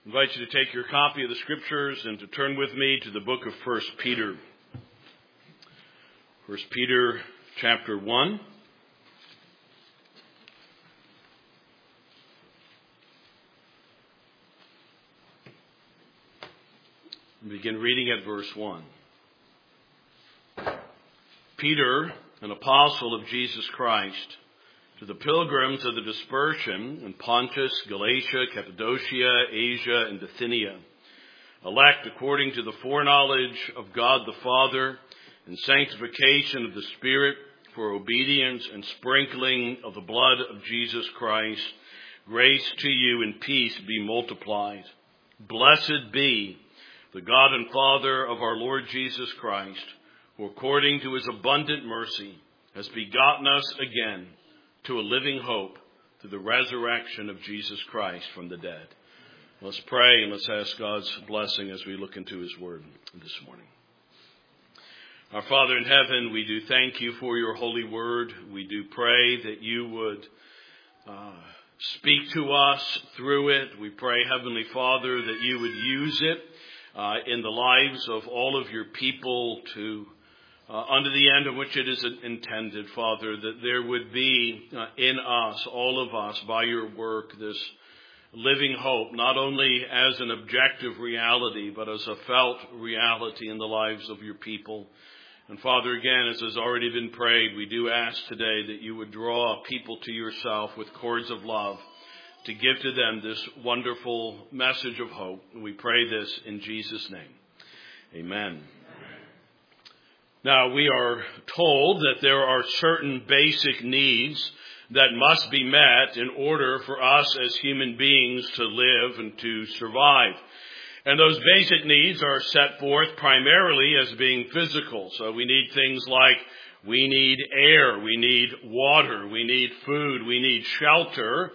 I invite you to take your copy of the Scriptures and to turn with me to the book of 1 Peter. 1 Peter chapter 1. We begin reading at verse 1. Peter, an apostle of Jesus Christ, to the pilgrims of the dispersion in Pontus, Galatia, Cappadocia, Asia, and Bithynia, elect according to the foreknowledge of God the Father and sanctification of the Spirit for obedience and sprinkling of the blood of Jesus Christ, grace to you and peace be multiplied. Blessed be the God and Father of our Lord Jesus Christ, who according to his abundant mercy has begotten us again to a living hope through the resurrection of Jesus Christ from the dead. Let's pray and let's ask God's blessing as we look into his word this morning. Our Father in heaven, we do thank you for your holy word. We do pray that you would speak to us through it. We pray, Heavenly Father, that you would use it in the lives of all of your people to under the end of which it is intended, Father, that there would be in us, all of us, by your work, this living hope, not only as an objective reality, but as a felt reality in the lives of your people. And Father, again, as has already been prayed, we do ask today that you would draw people to yourself with cords of love to give to them this wonderful message of hope. And we pray this in Jesus' name. Amen. Now, we are told that there are certain basic needs that must be met in order for us as human beings to live and to survive. And those basic needs are set forth primarily as being physical. So we need things like we need air, we need water, we need food, we need shelter.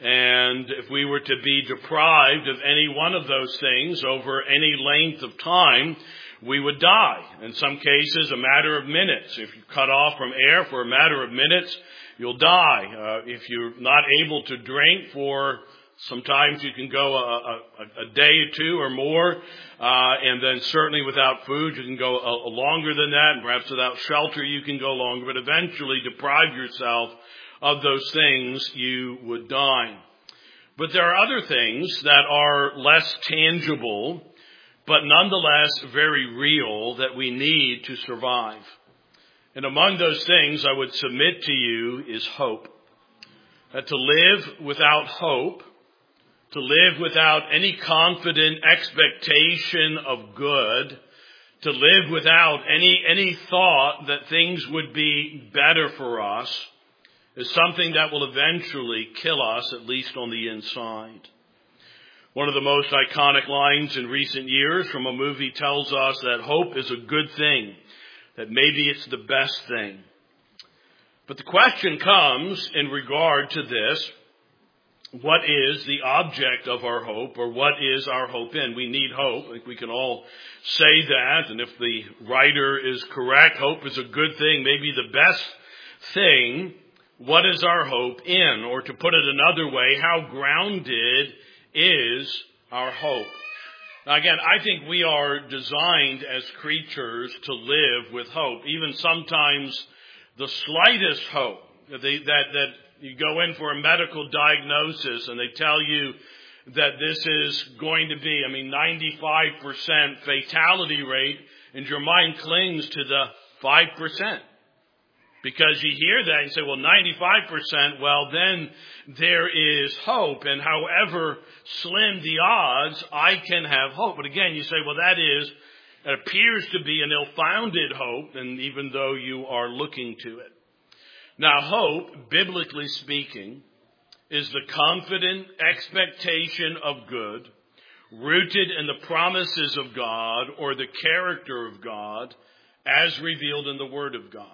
And if we were to be deprived of any one of those things over any length of time, we would die. In some cases, a matter of minutes. If you're cut off from air for a matter of minutes, you'll die. If you're not able to drink for sometimes you can go a day or two or more. And then certainly without food, you can go longer than that. And perhaps without shelter, you can go longer. But eventually deprive yourself of those things, you would die. But there are other things that are less tangible, but nonetheless very real, that we need to survive. And among those things I would submit to you is hope. That to live without hope, to live without any confident expectation of good, to live without any thought that things would be better for us, is something that will eventually kill us, at least on the inside. One of the most iconic lines in recent years from a movie tells us that hope is a good thing, that maybe it's the best thing. But the question comes in regard to this: what is the object of our hope, or what is our hope in? We need hope. I think we can all say that, and if the writer is correct, hope is a good thing, maybe the best thing. What is our hope in? Or to put it another way, how grounded is our hope? Now again, I think we are designed as creatures to live with hope. Even sometimes the slightest hope, that you go in for a medical diagnosis and they tell you that this is going to be, 95% fatality rate, and your mind clings to the 5%. Because you hear that and say, well, 95%, well, then there is hope. And however slim the odds, I can have hope. But again, you say, well, that appears to be an ill-founded hope, and even though you are looking to it. Now, hope, biblically speaking, is the confident expectation of good, rooted in the promises of God or the character of God, as revealed in the Word of God.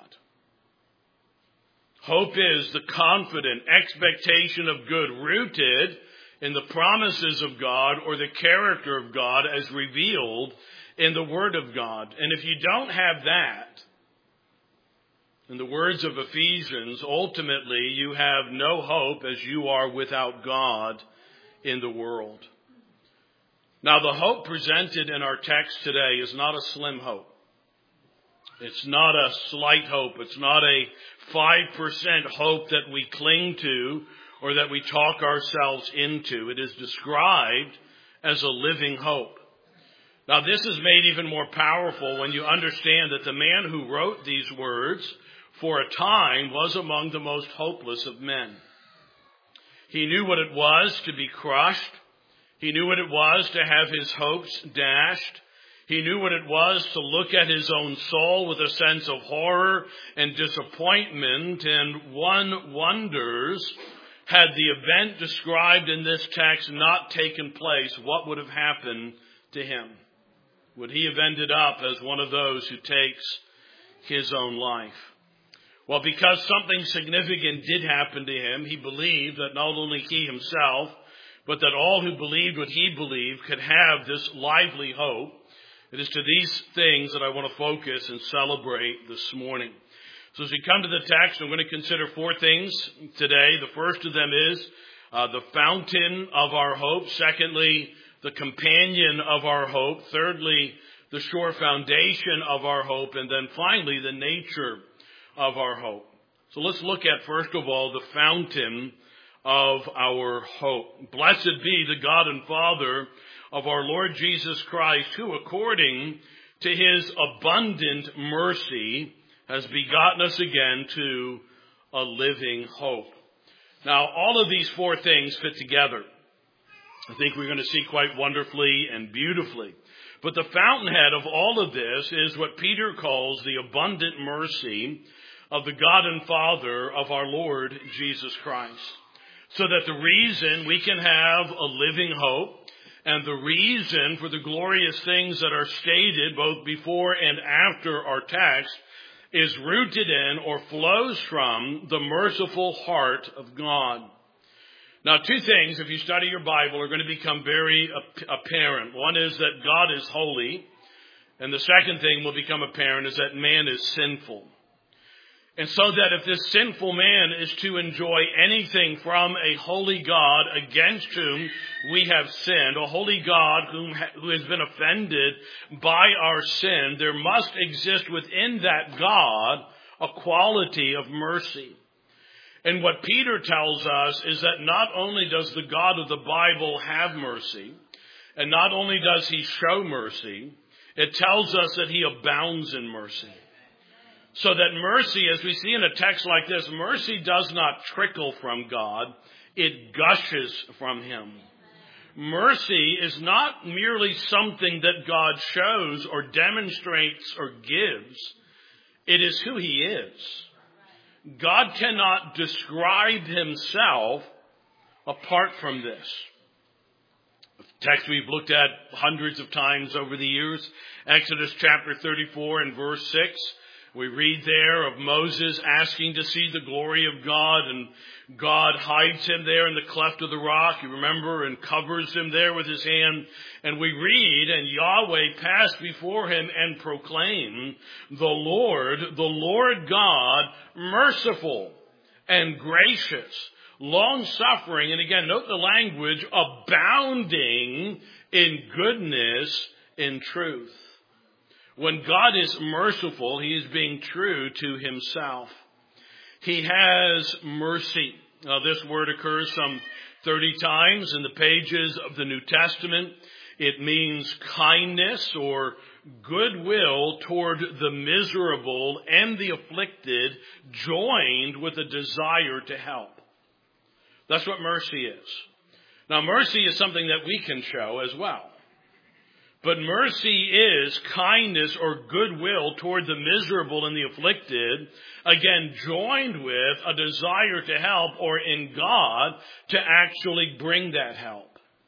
Hope is the confident expectation of good rooted in the promises of God or the character of God as revealed in the Word of God. And if you don't have that, in the words of Ephesians, ultimately you have no hope as you are without God in the world. Now, the hope presented in our text today is not a slim hope. It's not a slight hope. It's not a 5% hope that we cling to or that we talk ourselves into. It is described as a living hope. Now, this is made even more powerful when you understand that the man who wrote these words for a time was among the most hopeless of men. He knew what it was to be crushed. He knew what it was to have his hopes dashed. He knew what it was to look at his own soul with a sense of horror and disappointment. And one wonders, had the event described in this text not taken place, what would have happened to him? Would he have ended up as one of those who takes his own life? Well, because something significant did happen to him, he believed that not only he himself, but that all who believed what he believed could have this lively hope. It is to these things that I want to focus and celebrate this morning. So as we come to the text, I'm going to consider 4 things today. The first of them is the fountain of our hope. Secondly, the companion of our hope. Thirdly, the sure foundation of our hope. And then finally, the nature of our hope. So let's look at, first of all, the fountain of our hope. Blessed be the God and Father of our Lord Jesus Christ, who according to his abundant mercy has begotten us again to a living hope. Now, all of these 4 things fit together. I think we're going to see quite wonderfully and beautifully. But the fountainhead of all of this is what Peter calls the abundant mercy of the God and Father of our Lord Jesus Christ. So that the reason we can have a living hope and the reason for the glorious things that are stated both before and after our text is rooted in or flows from the merciful heart of God. Now, 2 things, if you study your Bible, are going to become very apparent. One is that God is holy, and the second thing will become apparent is that man is sinful. And so that if this sinful man is to enjoy anything from a holy God against whom we have sinned, a holy God who has been offended by our sin, there must exist within that God a quality of mercy. And what Peter tells us is that not only does the God of the Bible have mercy, and not only does he show mercy, it tells us that he abounds in mercy. So that mercy, as we see in a text like this, mercy does not trickle from God. It gushes from him. Mercy is not merely something that God shows or demonstrates or gives. It is who he is. God cannot describe himself apart from this. A text we've looked at hundreds of times over the years. Exodus chapter 34 and verse 6. We read there of Moses asking to see the glory of God, and God hides him there in the cleft of the rock, you remember, and covers him there with his hand. And we read, and Yahweh passed before him and proclaimed, the Lord God, merciful and gracious, long-suffering, and again, note the language, abounding in goodness, in truth. When God is merciful, he is being true to himself. He has mercy. Now, this word occurs some 30 times in the pages of the New Testament. It means kindness or goodwill toward the miserable and the afflicted, joined with a desire to help. That's what mercy is. Now, mercy is something that we can show as well. But mercy is kindness or goodwill toward the miserable and the afflicted, again, joined with a desire to help, or in God, to actually bring that help.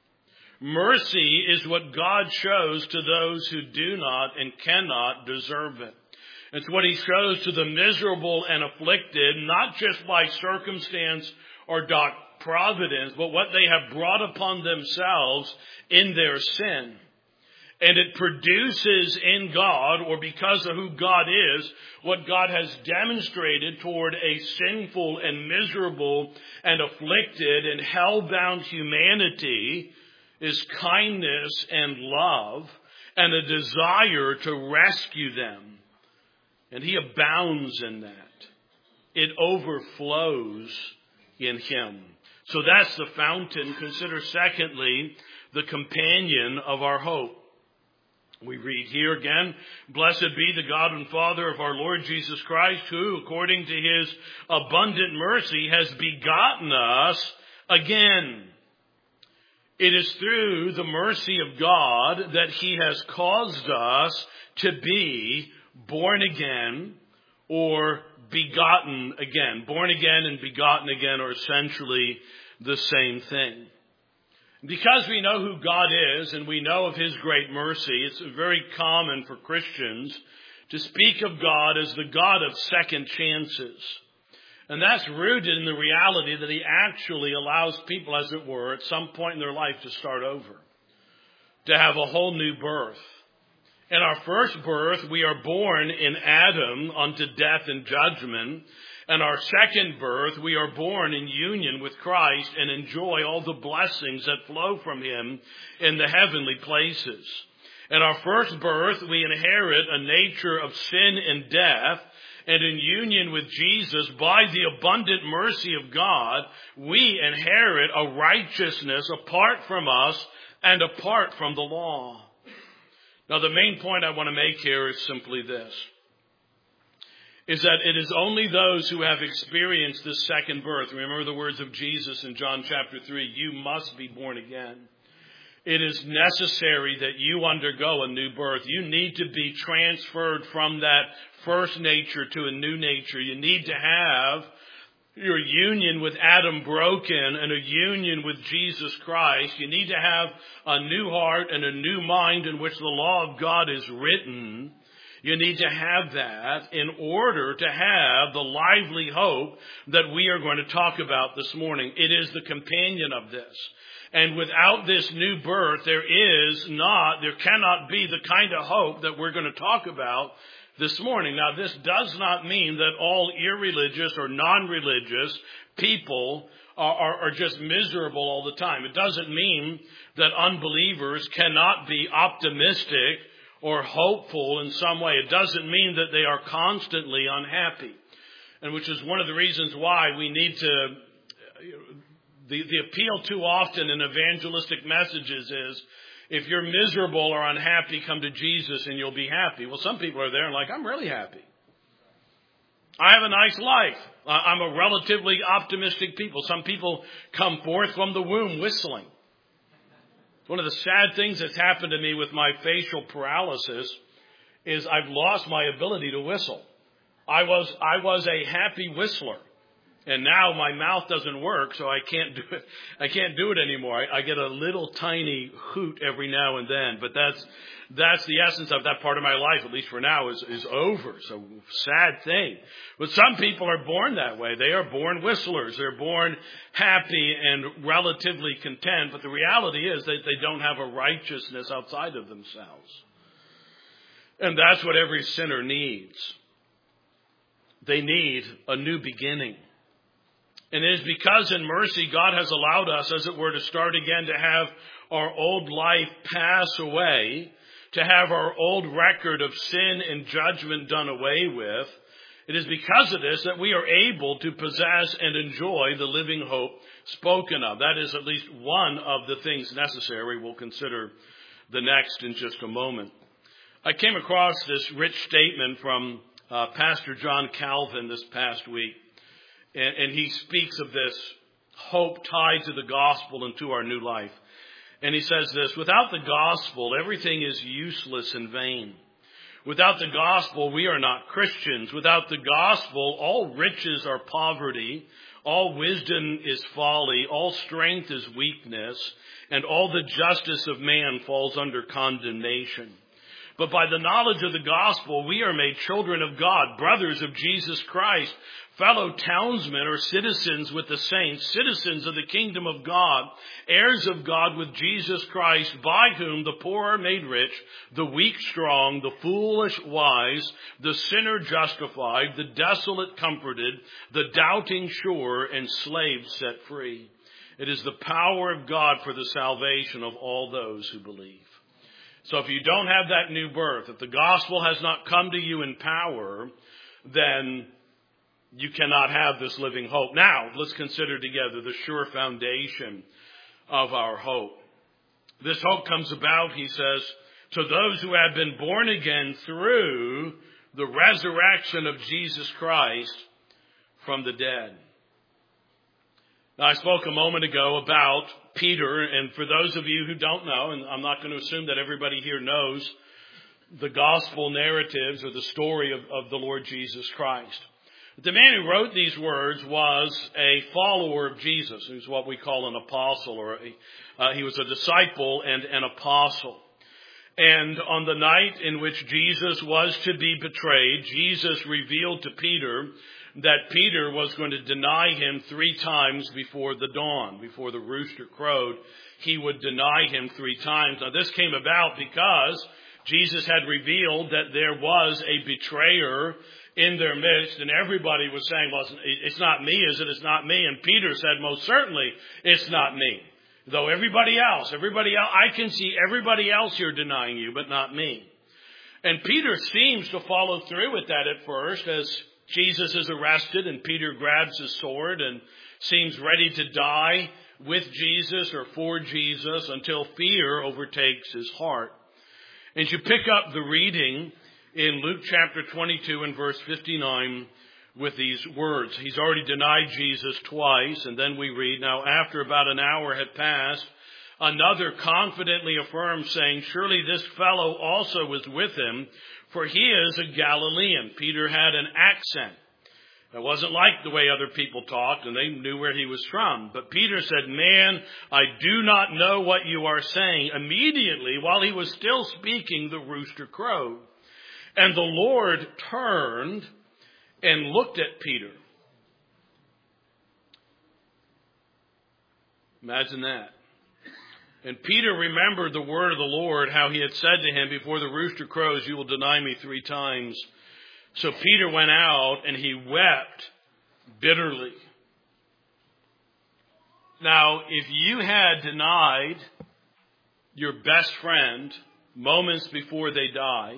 Mercy is what God shows to those who do not and cannot deserve it. It's what he shows to the miserable and afflicted, not just by circumstance or providence, but what they have brought upon themselves in their sin. And it produces in God, or because of who God is, what God has demonstrated toward a sinful and miserable and afflicted and hell-bound humanity is kindness and love and a desire to rescue them. And he abounds in that. It overflows in him. So that's the fountain. Consider, secondly, the companion of our hope. We read here again, "Blessed be the God and Father of our Lord Jesus Christ, who, according to his abundant mercy, has begotten us again." It is through the mercy of God that he has caused us to be born again or begotten again. Born again and begotten again are essentially the same thing. Because we know who God is and we know of his great mercy, it's very common for Christians to speak of God as the God of second chances. And that's rooted in the reality that he actually allows people, as it were, at some point in their life to start over, to have a whole new birth. In our first birth, we are born in Adam unto death and judgment. And our second birth, we are born in union with Christ and enjoy all the blessings that flow from him in the heavenly places. In our first birth, we inherit a nature of sin and death. And in union with Jesus, by the abundant mercy of God, we inherit a righteousness apart from us and apart from the law. Now, the main point I want to make here is simply this, is that it is only those who have experienced this second birth. Remember the words of Jesus in John chapter 3, you must be born again. It is necessary that you undergo a new birth. You need to be transferred from that first nature to a new nature. You need to have your union with Adam broken and a union with Jesus Christ. You need to have a new heart and a new mind in which the law of God is written. You need to have that in order to have the lively hope that we are going to talk about this morning. It is the companion of this. And without this new birth, there cannot be the kind of hope that we're going to talk about this morning. Now, this does not mean that all irreligious or non-religious people are just miserable all the time. It doesn't mean that unbelievers cannot be optimistic or hopeful in some way. It doesn't mean that they are constantly unhappy. And which is one of the reasons why we need to, the appeal too often in evangelistic messages is, if you're miserable or unhappy, come to Jesus and you'll be happy. Well, some people are there and like, I'm really happy. I have a nice life. I'm a relatively optimistic people. Some people come forth from the womb whistling. One of the sad things that's happened to me with my facial paralysis is I've lost my ability to whistle. I was a happy whistler. And now my mouth doesn't work, so I can't do it. I can't do it anymore. I get a little tiny hoot every now and then, but that's the essence of that part of my life, at least for now, is over. So sad thing. But some people are born that way. They are born whistlers. They're born happy and relatively content, but the reality is that they don't have a righteousness outside of themselves. And that's what every sinner needs. They need a new beginning. And it is because in mercy God has allowed us, as it were, to start again, to have our old life pass away, to have our old record of sin and judgment done away with. It is because of this that we are able to possess and enjoy the living hope spoken of. That is at least one of the things necessary. We'll consider the next in just a moment. I came across this rich statement from Pastor John Calvin this past week. And he speaks of this hope tied to the gospel and to our new life. And he says this, without the gospel, everything is useless and vain. Without the gospel, we are not Christians. Without the gospel, all riches are poverty, all wisdom is folly, all strength is weakness, and all the justice of man falls under condemnation. But by the knowledge of the gospel, we are made children of God, brothers of Jesus Christ, fellow townsmen or citizens with the saints, citizens of the kingdom of God, heirs of God with Jesus Christ, by whom the poor are made rich, the weak strong, the foolish wise, the sinner justified, the desolate comforted, the doubting sure, and slaves set free. It is the power of God for the salvation of all those who believe. So if you don't have that new birth, if the gospel has not come to you in power, then you cannot have this living hope. Now, let's consider together the sure foundation of our hope. This hope comes about, he says, to those who have been born again through the resurrection of Jesus Christ from the dead. Now, I spoke a moment ago about Peter, and for those of you who don't know, and I'm not going to assume that everybody here knows the gospel narratives or the story of the Lord Jesus Christ. The man who wrote these words was a follower of Jesus, who's what we call an apostle, or he was a disciple and an apostle. And on the night in which Jesus was to be betrayed, Jesus revealed to Peter that Peter was going to deny him 3 times before the dawn, before the rooster crowed. He would deny him 3 times. Now, this came about because Jesus had revealed that there was a betrayer in their midst, and everybody was saying, well, it's not me, is it? It's not me. And Peter said, most certainly, it's not me. Though everybody else, I can see everybody else here denying you, but not me. And Peter seems to follow through with that at first, as Jesus is arrested and Peter grabs his sword and seems ready to die with Jesus or for Jesus until fear overtakes his heart. As you pick up the reading in Luke chapter 22 and verse 59 with these words. He's already denied Jesus twice, and then we read, now after about an hour had passed, another confidently affirmed, saying, surely this fellow also was with him, for he is a Galilean. Peter had an accent. It wasn't like the way other people talked, and they knew where he was from. But Peter said, man, I do not know what you are saying. Immediately, while he was still speaking, the rooster crowed. And the Lord turned and looked at Peter. Imagine that. And Peter remembered the word of the Lord, how he had said to him, before the rooster crows, you will deny me 3 times. So Peter went out and he wept bitterly. Now, if you had denied your best friend moments before they died,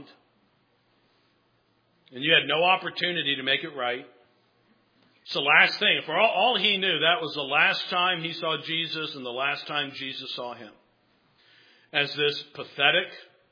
and you had no opportunity to make it right, it's the last thing. For all he knew, that was the last time he saw Jesus and the last time Jesus saw him. As this pathetic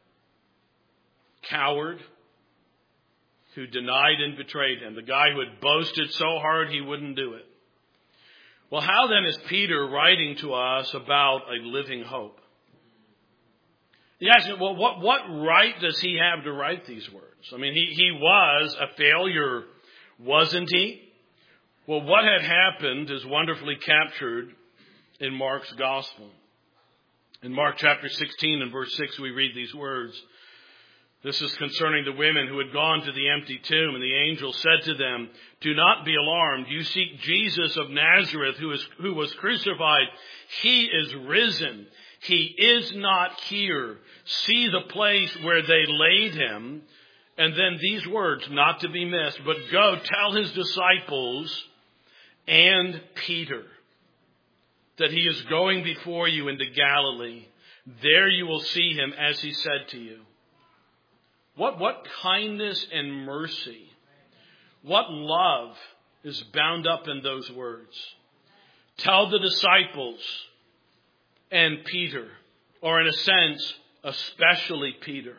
coward who denied and betrayed him, the guy who had boasted so hard he wouldn't do it. Well, how then is Peter writing to us about a living hope? You ask me, well, what right does he have to write these words? I mean, he was a failure, wasn't he? Well, what had happened is wonderfully captured in Mark's gospel. In Mark chapter 16 and verse 6, we read these words. This is concerning the women who had gone to the empty tomb, and the angel said to them, do not be alarmed. You seek Jesus of Nazareth who was crucified. He is risen. He is not here. See the place where they laid him. And then these words, not to be missed, but go tell his disciples and Peter that he is going before you into Galilee. There you will see him as he said to you. What kindness and mercy, what love is bound up in those words. Tell the disciples and Peter, or in a sense, especially Peter.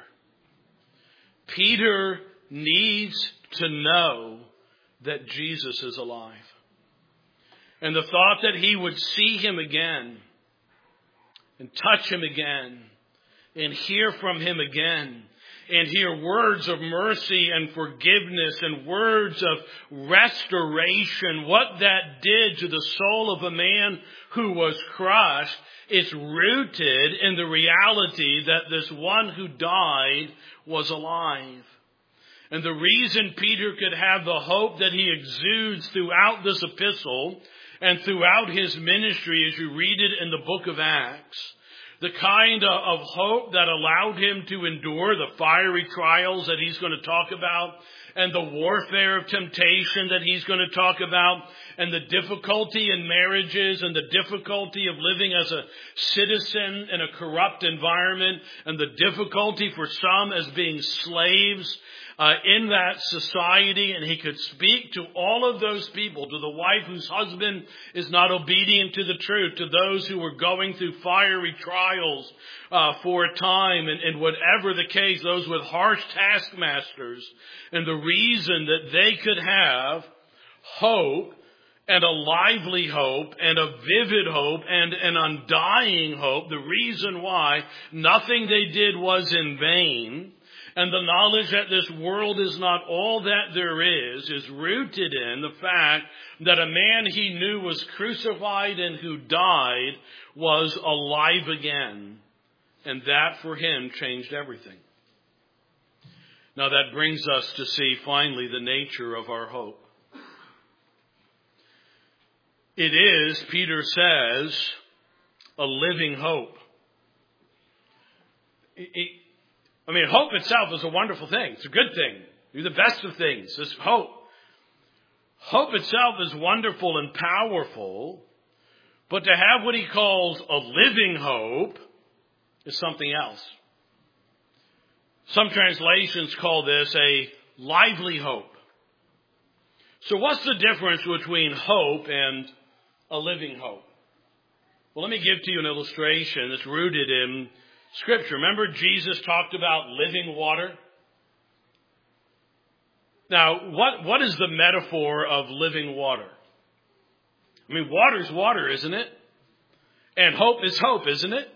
Peter needs to know that Jesus is alive. And the thought that he would see him again and touch him again and hear from him again and hear words of mercy and forgiveness and words of restoration, what that did to the soul of a man who was crushed, it's rooted in the reality that this one who died was alive. And the reason Peter could have the hope that he exudes throughout this epistle and throughout his ministry as you read it in the book of Acts, the kind of hope that allowed him to endure the fiery trials that he's going to talk about and the warfare of temptation that he's going to talk about, and the difficulty in marriages, and the difficulty of living as a citizen in a corrupt environment, and the difficulty for some as being slaves in that society. And he could speak to all of those people, to the wife whose husband is not obedient to the truth, to those who were going through fiery trials for a time, and whatever the case, those with harsh taskmasters, and the reason that they could have hope, and a lively hope, and a vivid hope, and an undying hope, the reason why nothing they did was in vain, and the knowledge that this world is not all that there is rooted in the fact that a man he knew was crucified and who died was alive again. And that for him changed everything. Now that brings us to see finally the nature of our hope. It is, Peter says, a living hope. Hope itself is a wonderful thing. It's a good thing. You're the best of things. This hope. Hope itself is wonderful and powerful, but to have what he calls a living hope is something else. Some translations call this a lively hope. So what's the difference between hope and a living hope? Well, let me give to you an illustration that's rooted in Scripture. Remember Jesus talked about living water? Now, what is the metaphor of living water? Water's water, isn't it? And hope is hope, isn't it?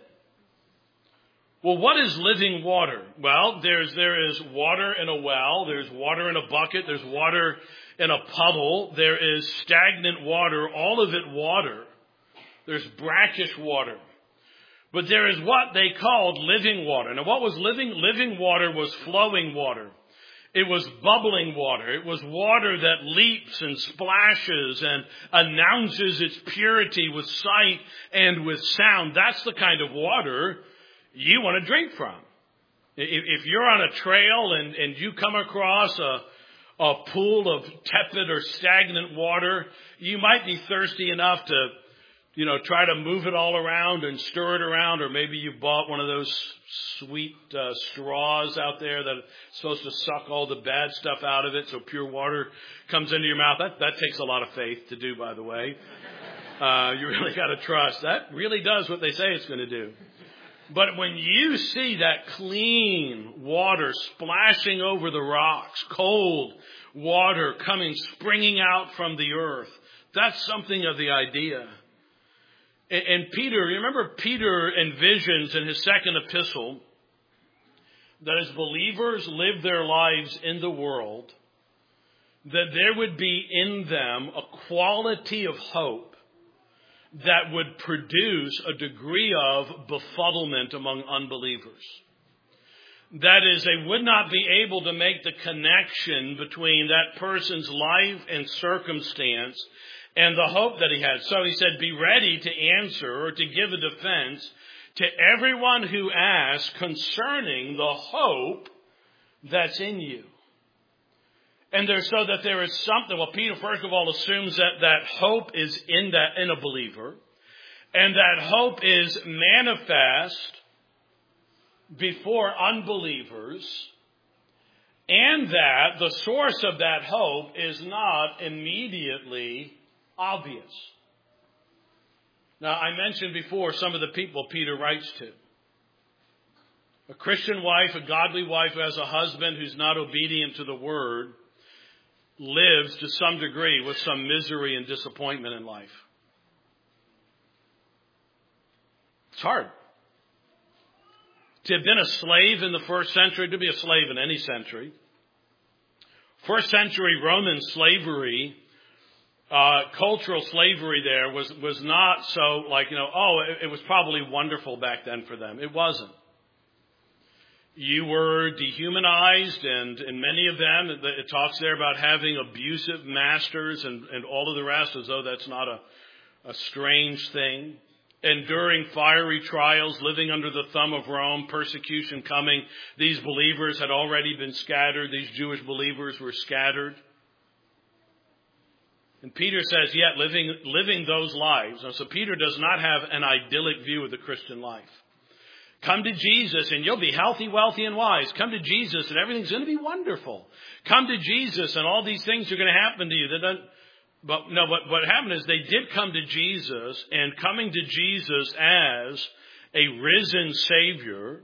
Well, what is living water? Well, there is water in a well. There's water in a bucket. There's water in a puddle. There is stagnant water, all of it water. There's brackish water. But there is what they called living water. Now, what was living? Living water was flowing water. It was bubbling water. It was water that leaps and splashes and announces its purity with sight and with sound. That's the kind of water you want to drink from. If you're on a trail and you come across a pool of tepid or stagnant water, you might be thirsty enough to try to move it all around and stir it around, or maybe you bought one of those sweet straws out there that are supposed to suck all the bad stuff out of it so pure water comes into your mouth. That takes a lot of faith to do, by the way. You really got to trust. That really does what they say it's going to do. But when you see that clean water splashing over the rocks, cold water springing out from the earth, that's something of the idea. And Peter, you remember Peter envisions in his second epistle that as believers live their lives in the world, that there would be in them a quality of hope that would produce a degree of befuddlement among unbelievers. That is, they would not be able to make the connection between that person's life and circumstance and the hope that he had. So he said, be ready to answer or to give a defense to everyone who asks concerning the hope that's in you. And so that there is something. Well, Peter, first of all, assumes that hope is in a believer, and that hope is manifest before unbelievers, and that the source of that hope is not immediately obvious. Now, I mentioned before some of the people Peter writes to. A Christian wife, a godly wife who has a husband who's not obedient to the word, lives to some degree with some misery and disappointment in life. It's hard. To have been a slave in the first century, to be a slave in any century. First century Roman slavery, cultural slavery there was not so it was probably wonderful back then for them. It wasn't. You were dehumanized, and in many of them, it talks there about having abusive masters and all of the rest, as though that's not a strange thing. enduring fiery trials, living under the thumb of Rome, persecution coming. These believers had already been scattered. These Jewish believers were scattered. And Peter says, yet living those lives. So Peter does not have an idyllic view of the Christian life. Come to Jesus and you'll be healthy, wealthy, and wise. Come to Jesus and everything's going to be wonderful. Come to Jesus and all these things are going to happen to you. But what happened is they did come to Jesus, and coming to Jesus as a risen Savior,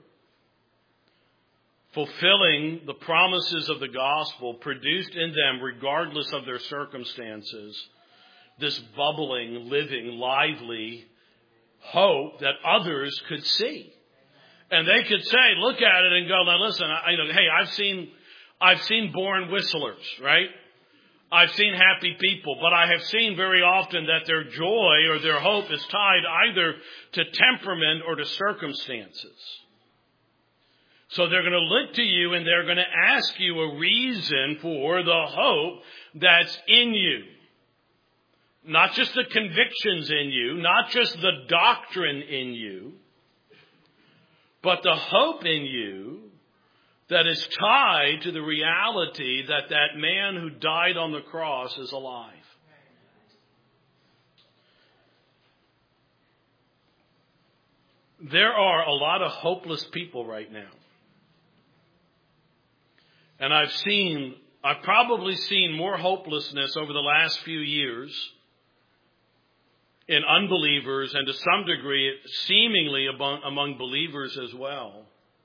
fulfilling the promises of the gospel, produced in them, regardless of their circumstances, this bubbling, living, lively hope that others could see. And they could say, look at it and go, now listen, I've seen born whistlers, right? I've seen happy people, but I have seen very often that their joy or their hope is tied either to temperament or to circumstances. So they're going to look to you and they're going to ask you a reason for the hope that's in you. Not just the convictions in you, not just the doctrine in you, but the hope in you that is tied to the reality that that man who died on the cross is alive. There are a lot of hopeless people right now. And I've probably seen more hopelessness over the last few years in unbelievers and to some degree seemingly among believers as well.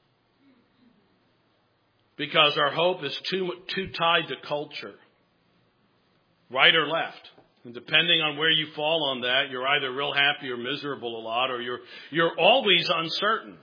Because our hope is too tied to culture, right or left. And depending on where you fall on that, you're either real happy or miserable a lot, or you're always uncertain.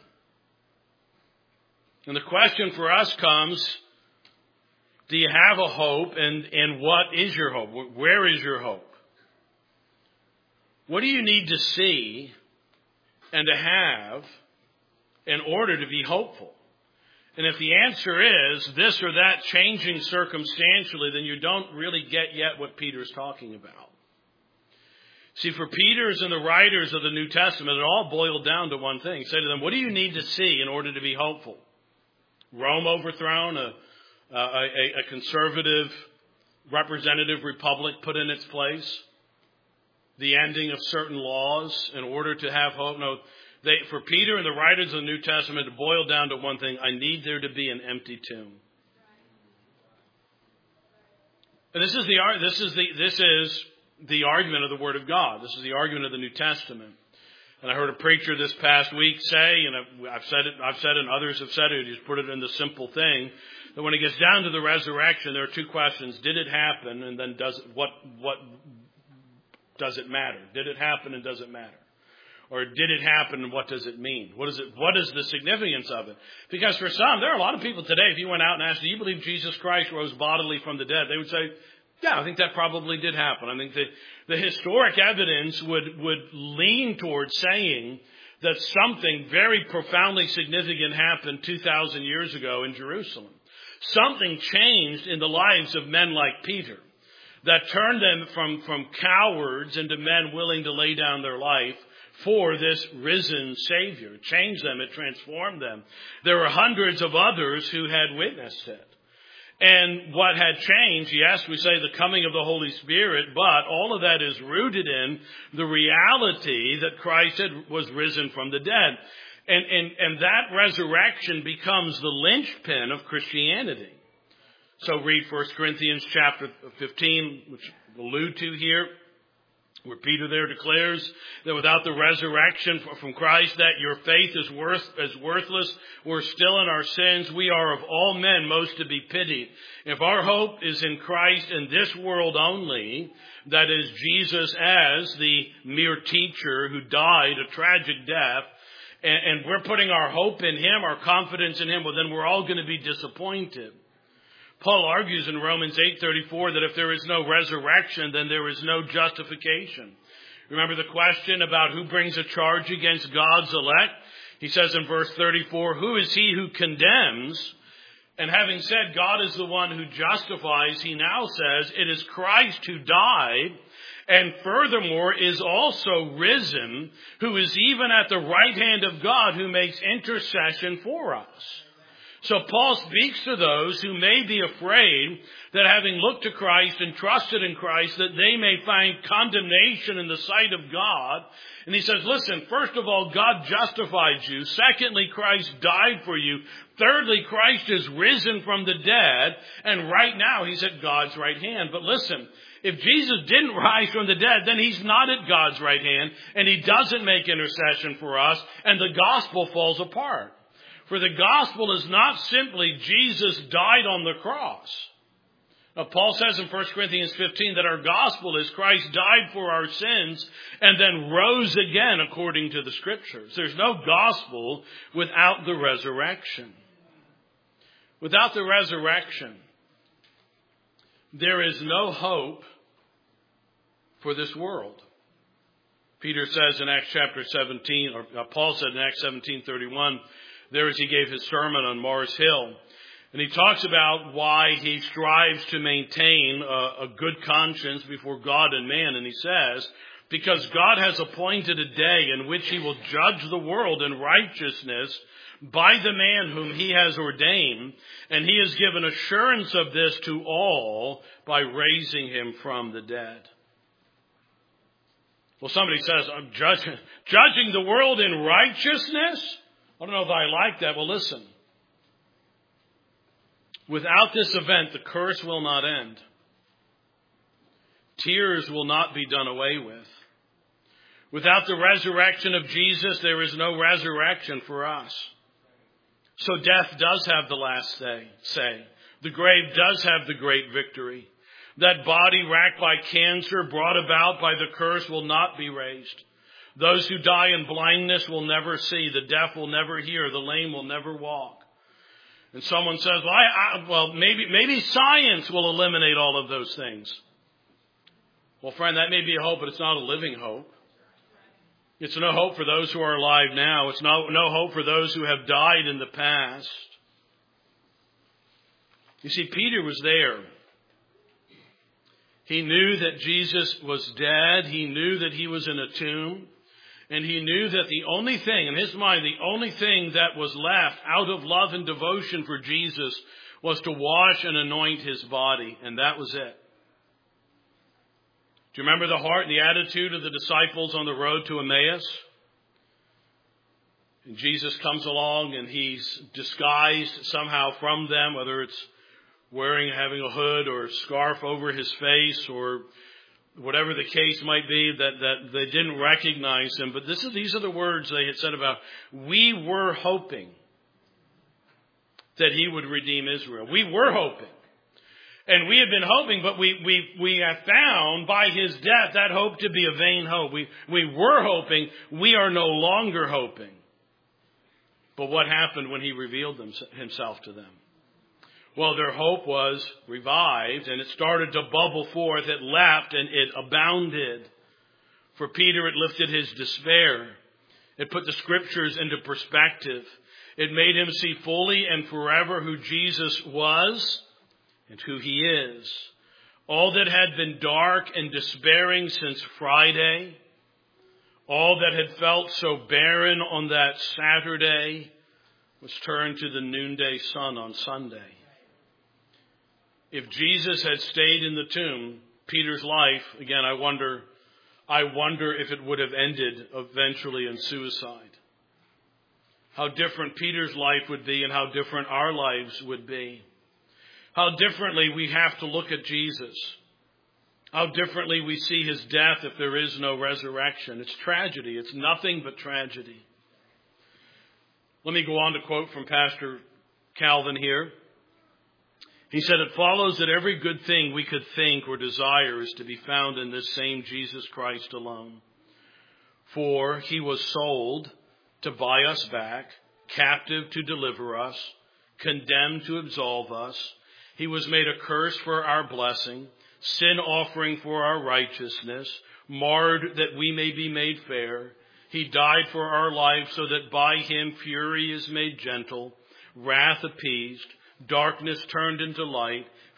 And the question for us comes, do you have a hope, and what is your hope? Where is your hope? What do you need to see and to have in order to be hopeful? And if the answer is this or that changing circumstantially, then you don't really get yet what Peter's talking about. See, for Peter's and the writers of the New Testament, it all boiled down to one thing. Say to them, what do you need to see in order to be hopeful? Rome overthrown, a conservative representative republic put in its place, the ending of certain laws in order to have hope. No, for Peter and the writers of the New Testament, it boiled down to one thing: I need there to be an empty tomb. And this is the argument of the Word of God. This is the argument of the New Testament. And I heard a preacher this past week say, and I've said it, and others have said it. He's put it in the simple thing that when it gets down to the resurrection, there are two questions: did it happen, and then what does it matter? Did it happen, and does it matter? Or did it happen, and what does it mean? What is the significance of it? Because for some, there are a lot of people today, if you went out and asked, do you believe Jesus Christ rose bodily from the dead? They would say, yeah, I think that probably did happen. I think the historic evidence would lean towards saying that something very profoundly significant happened 2,000 years ago in Jerusalem. Something changed in the lives of men like Peter that turned them from cowards into men willing to lay down their life for this risen Savior. It changed them. It transformed them. There were hundreds of others who had witnessed it. And what had changed, yes, we say the coming of the Holy Spirit, but all of that is rooted in the reality that Christ was risen from the dead. And that resurrection becomes the linchpin of Christianity. So read 1 Corinthians chapter 15, which we'll allude to here, where Peter there declares that without the resurrection from Christ, that your faith is worthless. We're still in our sins. We are of all men most to be pitied. If our hope is in Christ in this world only, that is Jesus as the mere teacher who died a tragic death, and we're putting our hope in Him, our confidence in Him, well, then we're all going to be disappointed. Paul argues in Romans 8:34 that if there is no resurrection, then there is no justification. Remember the question about who brings a charge against God's elect? He says in verse 34, who is he who condemns? And having said God is the one who justifies, he now says it is Christ who died and furthermore is also risen, who is even at the right hand of God, who makes intercession for us. So Paul speaks to those who may be afraid that having looked to Christ and trusted in Christ, that they may find condemnation in the sight of God. And he says, listen, first of all, God justified you. Secondly, Christ died for you. Thirdly, Christ is risen from the dead. And right now, he's at God's right hand. But listen, if Jesus didn't rise from the dead, then he's not at God's right hand. And he doesn't make intercession for us. And the gospel falls apart. For the gospel is not simply Jesus died on the cross. Now, Paul says in 1 Corinthians 15 that our gospel is Christ died for our sins and then rose again according to the Scriptures. There's no gospel without the resurrection. Without the resurrection, there is no hope for this world. Peter says in Acts chapter 17, or Paul said in Acts 17:31, there as he gave his sermon on Mars Hill. And he talks about why he strives to maintain a good conscience before God and man. And he says, because God has appointed a day in which he will judge the world in righteousness by the man whom he has ordained. And he has given assurance of this to all by raising him from the dead. Well, somebody says, I'm judging the world in righteousness? I don't know if I like that. Well, listen. Without this event, the curse will not end. Tears will not be done away with. Without the resurrection of Jesus, there is no resurrection for us. So death does have the last say. The grave does have the great victory. That body racked by cancer, brought about by the curse, will not be raised. Those who die in blindness will never see. The deaf will never hear. The lame will never walk. And someone says, well, maybe science will eliminate all of those things. Well, friend, that may be a hope, but it's not a living hope. It's no hope for those who are alive now. It's no hope for those who have died in the past. You see, Peter was there. He knew that Jesus was dead. He knew that he was in a tomb. And he knew that the only thing, in his mind, the only thing that was left out of love and devotion for Jesus was to wash and anoint his body. And that was it. Do you remember the heart and the attitude of the disciples on the road to Emmaus? And Jesus comes along and he's disguised somehow from them, whether it's having a hood or a scarf over his face or whatever the case might be, that they didn't recognize him. But these are the words they had said about, we were hoping that he would redeem Israel. We were hoping. And we had been hoping, but we have found by his death that hope to be a vain hope. We were hoping. We are no longer hoping. But what happened when he revealed himself to them? Well, their hope was revived, and it started to bubble forth. It leapt, and it abounded. For Peter, it lifted his despair. It put the Scriptures into perspective. It made him see fully and forever who Jesus was and who he is. All that had been dark and despairing since Friday, all that had felt so barren on that Saturday, was turned to the noonday sun on Sunday. If Jesus had stayed in the tomb, Peter's life, again, I wonder if it would have ended eventually in suicide. How different Peter's life would be and how different our lives would be. How differently we have to look at Jesus. How differently we see his death if there is no resurrection. It's tragedy. It's nothing but tragedy. Let me go on to quote from Pastor Calvin here. He said, it follows that every good thing we could think or desire is to be found in this same Jesus Christ alone. For he was sold to buy us back, captive to deliver us, condemned to absolve us. He was made a curse for our blessing, sin offering for our righteousness, marred that we may be made fair. He died for our life so that by him fury is made gentle, wrath appeased, darkness turned into light,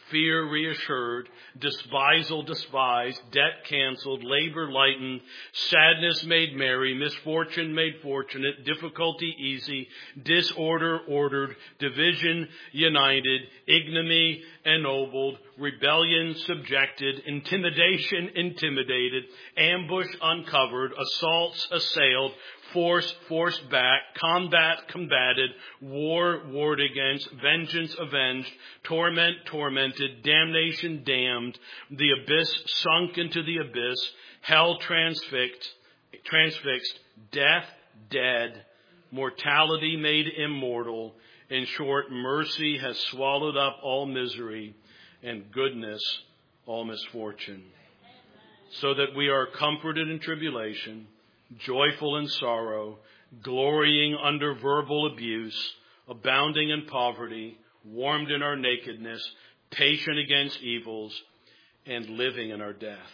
fear reassured, despisal despised, debt canceled, labor lightened, sadness made merry, misfortune made fortunate, difficulty easy, disorder ordered, division united, ignominy ennobled, rebellion subjected, intimidation intimidated, ambush uncovered, assaults assailed, force forced back, combat combated, war warred against, vengeance avenged, torment tormented, damnation damned, the abyss sunk into the abyss, hell transfixed, death dead, mortality made immortal. In short, mercy has swallowed up all misery, and goodness all misfortune. So that we are comforted in tribulation, joyful in sorrow, glorying under verbal abuse, abounding in poverty, warmed in our nakedness, patient against evils, and living in our death.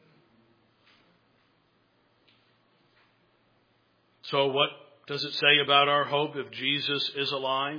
So what does it say about our hope if Jesus is alive?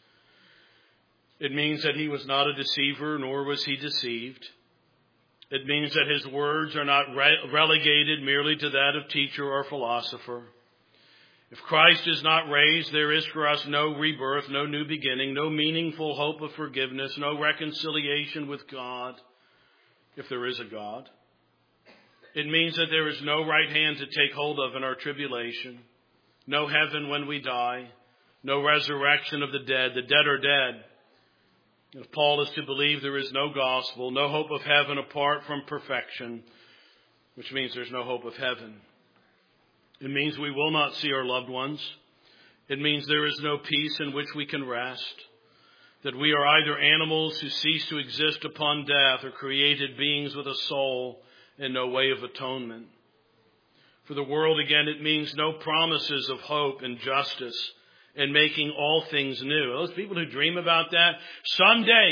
It means that he was not a deceiver, nor was he deceived. It means that his words are not relegated merely to that of teacher or philosopher. If Christ is not raised, there is for us no rebirth, no new beginning, no meaningful hope of forgiveness, no reconciliation with God, if there is a God. It means that there is no right hand to take hold of in our tribulation, no heaven when we die, no resurrection of the dead. The dead are dead. If Paul is to believe, there is no gospel, no hope of heaven apart from perfection, which means there's no hope of heaven. It means we will not see our loved ones. It means there is no peace in which we can rest, that we are either animals who cease to exist upon death or created beings with a soul and no way of atonement. For the world, again, it means no promises of hope and justice and making all things new. Those people who dream about that, someday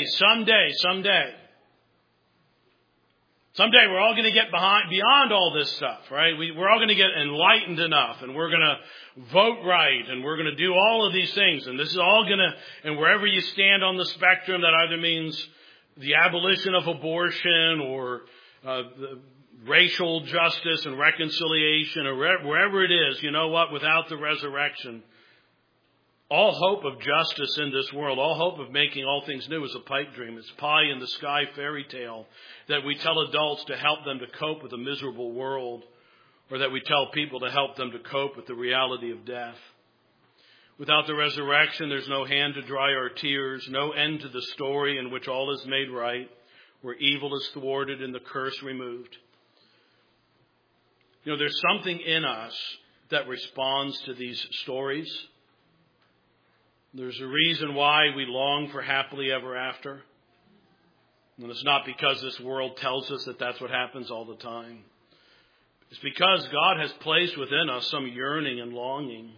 we're all going to get beyond all this stuff, right? We're all going to get enlightened enough, and we're going to vote right, and we're going to do all of these things, and this is all going to, and wherever you stand on the spectrum, that either means the abolition of abortion or the racial justice and reconciliation, or wherever it is, you know what? Without the resurrection, all hope of justice in this world, all hope of making all things new is a pipe dream. It's pie in the sky fairy tale that we tell adults to help them to cope with a miserable world, or that we tell people to help them to cope with the reality of death. Without the resurrection, there's no hand to dry our tears, no end to the story in which all is made right, where evil is thwarted and the curse removed. You know, there's something in us that responds to these stories. There's a reason why we long for happily ever after. And it's not because this world tells us that that's what happens all the time. It's because God has placed within us some yearning and longing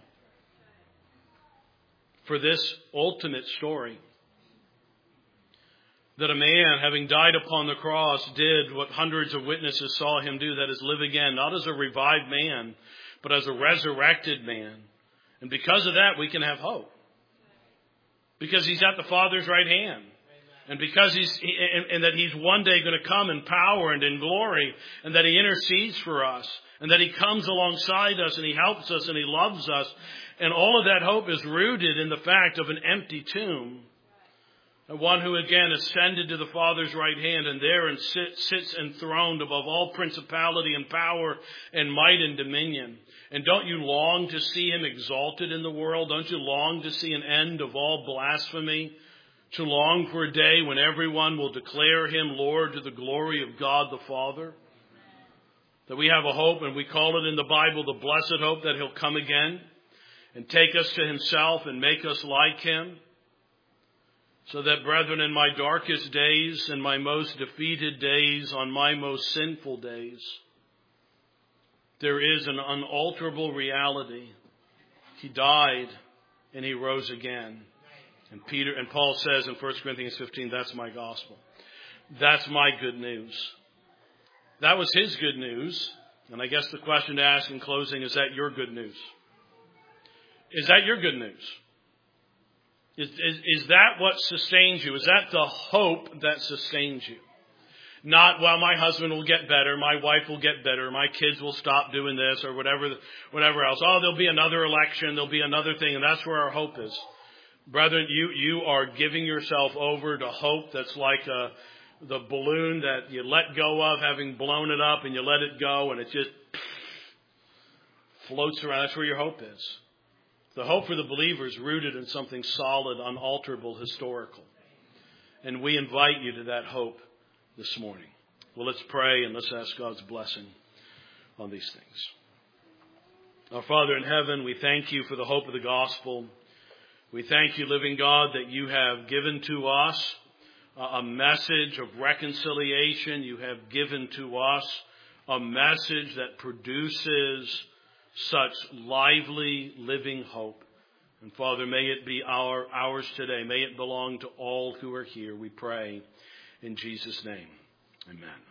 for this ultimate story. That a man, having died upon the cross, did what hundreds of witnesses saw him do, that is, live again, not as a revived man, but as a resurrected man. And because of that, we can have hope. Because he's at the Father's right hand. And because that he's one day going to come in power and in glory, and that he intercedes for us, and that he comes alongside us, and he helps us, and he loves us. And all of that hope is rooted in the fact of an empty tomb. And one who again ascended to the Father's right hand, and there and sits enthroned above all principality and power and might and dominion. And don't you long to see him exalted in the world? Don't you long to see an end of all blasphemy? To long for a day when everyone will declare him Lord to the glory of God the Father? That we have a hope, and we call it in the Bible the blessed hope, that he'll come again and take us to himself and make us like him. So that, brethren, in my darkest days, in my most defeated days, on my most sinful days, there is an unalterable reality. He died and he rose again. And Paul says in 1 Corinthians 15, that's my gospel. That's my good news. That was his good news. And I guess the question to ask in closing, is that your good news? Is that your good news? Is that what sustains you? Is that the hope that sustains you? Not, well, my husband will get better, my wife will get better, my kids will stop doing this, or whatever else. Oh, there'll be another election, there'll be another thing, and that's where our hope is. Brethren, you are giving yourself over to hope that's like the balloon that you let go of, having blown it up, and you let it go, and it just floats around. That's where your hope is. The hope for the believer is rooted in something solid, unalterable, historical. And we invite you to that hope this morning. Well, let's pray and let's ask God's blessing on these things. Our Father in heaven, we thank you for the hope of the gospel. We thank you, living God, that you have given to us a message of reconciliation. You have given to us a message that produces such lively, living hope. And Father, may it be ours today. May it belong to all who are here, we pray. In Jesus' name, amen.